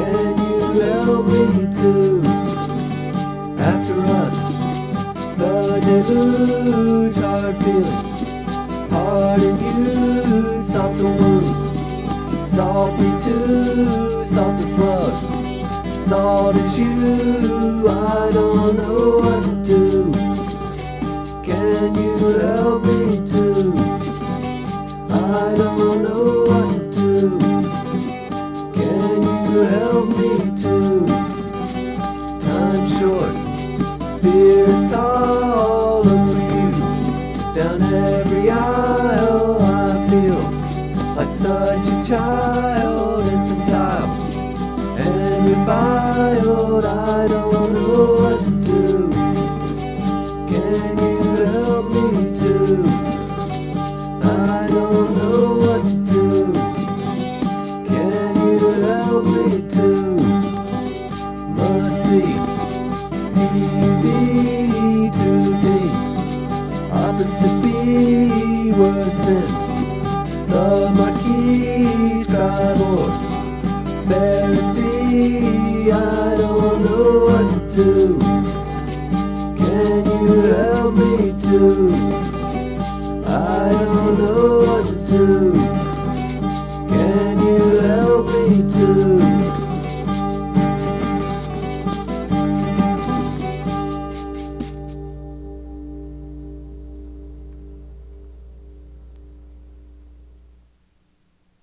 Can you help me too? After us, the deluge, hard feelings, hard in you, soft the wound, salty too, soft the slug, salt is you. I don't know what to do. Can you help me too? I don't know what to do. Can you help me too? Time short, fear is tall over you. Down every aisle I feel like such a child, infantile and reviled. I don't know what to do. Can you help me too? I don't know what to do. Can you help me too? Must see TV, two things opposite be worse since the Marquis skyboard Pharisee. I don't know what to do. Can you help me too? I don't know what to do.